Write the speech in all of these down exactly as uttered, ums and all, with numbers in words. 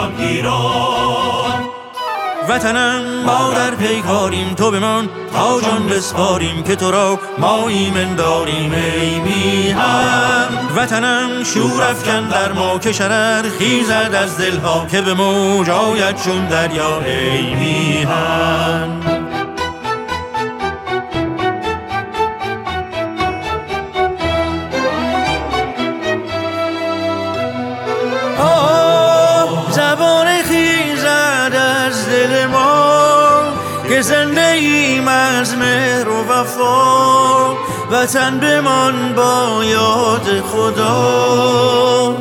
ایران ایران. وطنم ما در پیکاریم، تو بمان تا جان بسپاریم، که تو را ما ایمن داریم ای میهن. وطنم شور افکن در ما که شرر خیزد از دلها، که به موج آید چون دریا ای میهن. که زنده ایم از مهر و وفا، وطن بمان با یاد خدا.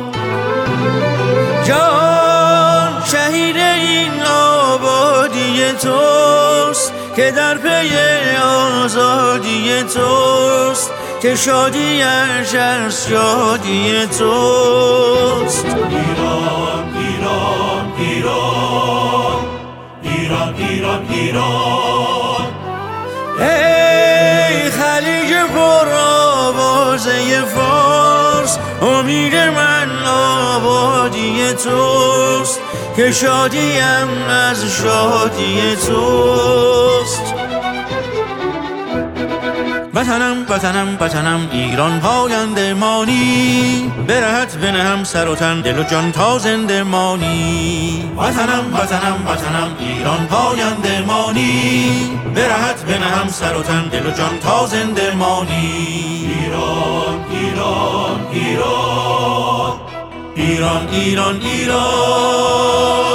جان شهید این آبادی توست، که در پی آزادی توست، که شادیش از شادی توست. ایران ایران ایران ایران ایران ایران. ای خلیج پر آوازه فارس، امید من آبادی توست، که شادیم از شادی توست. وطنم وطنم وطنم ایران پاینده مانی، برهت بنهم سر و تن دل و جان تا زنده مانی. وطنم وطنم وطنم ایران پاینده مانی، برهت بنهم سر و تن دل و جان تا زنده مانی. ایران ایران ایران ایران ایران ایران.